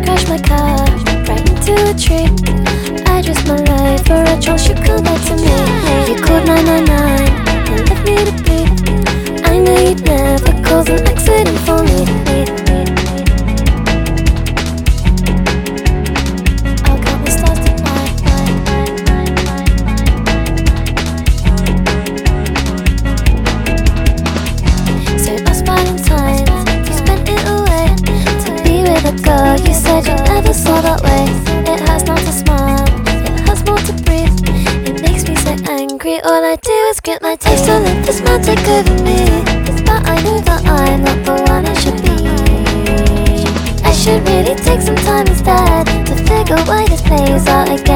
crashed my car right into a tree. I risked my life for a chance you come back to me. You called 999 and left me to bleed. I knew you'd never cause an accident for me. I'll count the stars tonight. So last Valentine's, you spent it away to be with a girl you said you never saw that way. It hurts not to smile, it hurts more to breathe. It makes me so angry, all I do is grit my teeth. So let this man take over me, but I know that I'm not the one I should be. I should really take some time instead to figure why this plays out again.